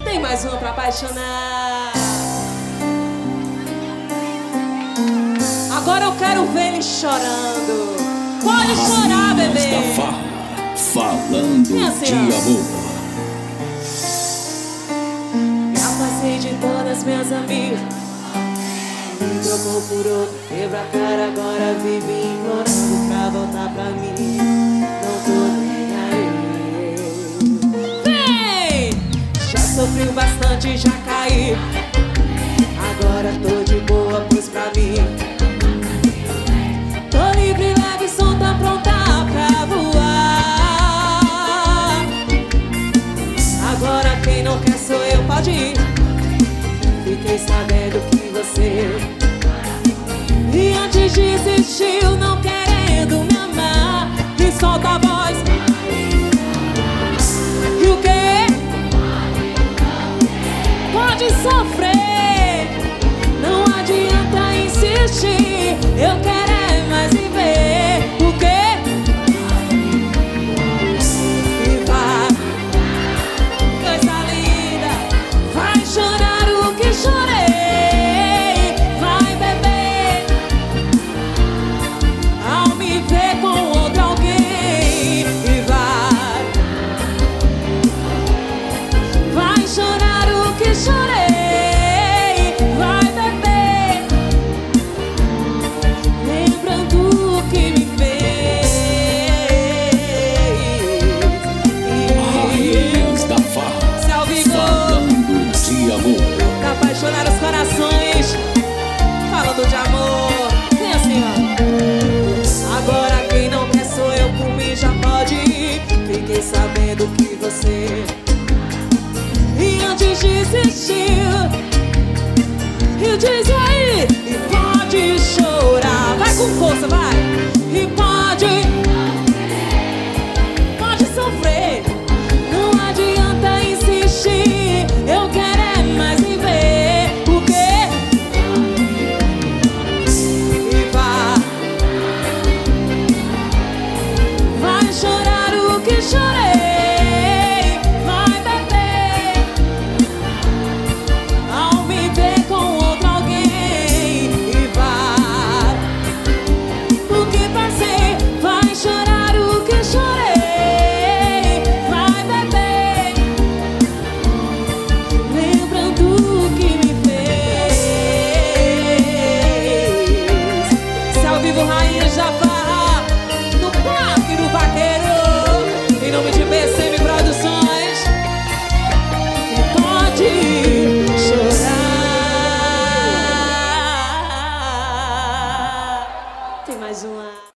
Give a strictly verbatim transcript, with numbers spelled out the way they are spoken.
Tem mais uma pra apaixonar. Agora eu quero ver ele chorando. Pode chorar, bebê. Da Farra, falando É assim, de ó. amor. Me afastei de todas minhas amigas, me trocou por outro, quebra a cara, agora vive implorando pra voltar pra mim. Não tô nem aí. Vem! Já sofri bastante, já caí, agora tô de boa, pois pra mim tô livre, leve, solta, pronta pra voar. Agora quem não quer sou eu, pode ir. Fiquei sabendo que você, e antes desistiu, não querendo me amar. E solta a voz. E o quê? Pode sofrer, não adianta insistir. Eu quero é mais viver. O quê? E vai, coisa linda, vai chorar o que chorei. Vai beber, ao me ver com outro alguém. E vai, vai chorar o que chorei. Vai beber, lembrando o que me fez. Rainhas da Farra, Se ao vivo, falando de amor. pra apaixonar os corações, falando de amor. Vem assim, ó. Agora quem não quer sou eu, por mim já pode ir. Fiquei sabendo que você, e antes desistiu. E diz aí, e pode chorar. Vai com força, vai. E pode, pode sofrer, não adianta insistir. Eu quero é mais viver. O quê? E vai, vai chorar o que chorei. Vai beber, ao me ver com outro alguém. E vai, o que passei. Vai chorar o que chorei. Vai beber, lembrando o que me fez. Se ao vivo, Rainhas da Farra, no Parque do Vaqueiro, em nome de B C M Produções. E pode chorar. Tem mais uma.